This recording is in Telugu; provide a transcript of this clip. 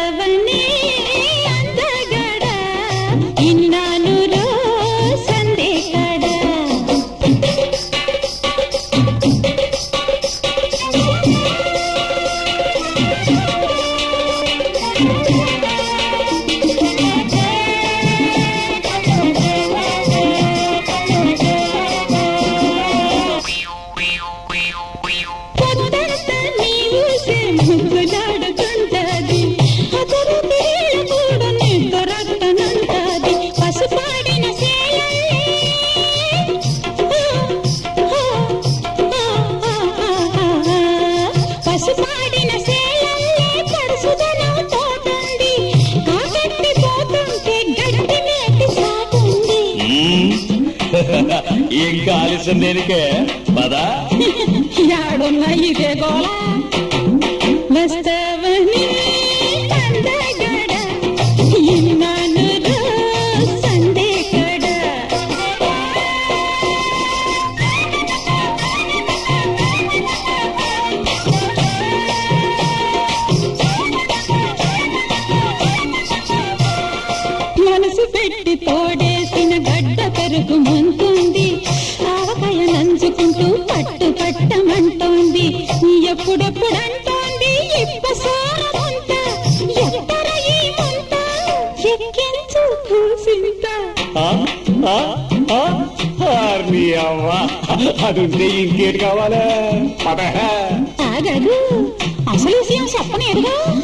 వస్తవనే అందగడ ఇన్నాను రో సందేకడ ఇంకా ఆలస్యం దేనికే పదా యాడున్నా ఇదే గోళ వస్తవని అందగడ ఇన్నాను రో సందేకడ మనసు పెట్టి తోడేసిన గడ్డ పెరుగు ముంతుంది ఆవకాయ నంచుకుంటూ పట్టు పట్టమంటోంది ఎప్పుడెప్పుడు అంటోంది ఇప్పసారమంట ఎత్తర ఈ మంట ఎక్కించు కూసింత అదుంటే ఇంకేటి కావాలా ఆగదు అసలు విషయం చెప్పనేరుగా